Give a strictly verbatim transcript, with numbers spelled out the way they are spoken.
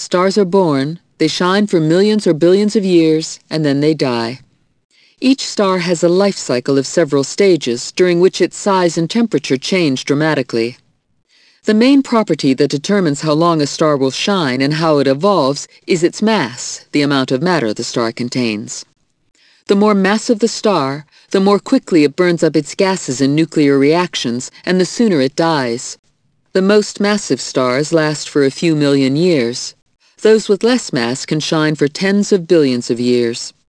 Stars are born, they shine for millions or billions of years, and then they die. Each star has a life cycle of several stages, during which its size and temperature change dramatically. The main property that determines how long a star will shine and how it evolves is its mass, the amount of matter the star contains. The more massive the star, the more quickly it burns up its gases in nuclear reactions, and the sooner it dies. The most massive stars last for a few million years. Those with less mass can shine for tens of billions of years.